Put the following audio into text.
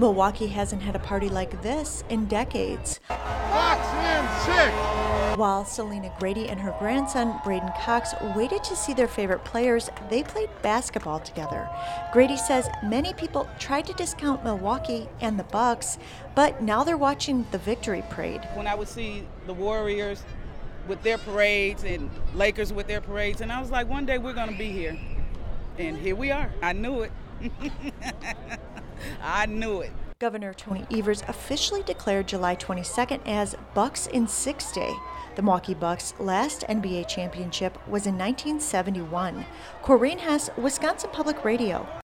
Milwaukee hasn't had a party like this in decades. Cox in 6. While Selena Grady and her grandson, Braden Cox, waited to see their favorite players, they played basketball together. Grady says many people tried to discount Milwaukee and the Bucks, but now they're watching the victory parade. When I would see the Warriors with their parades and Lakers with their parades, and I was like, one day we're going to be here. And here we are. I knew it. I knew it. Governor Tony Evers officially declared July 22nd as Bucks in 6 Day. The Milwaukee Bucks' last NBA championship was in 1971. Corinne Hess, Wisconsin Public Radio.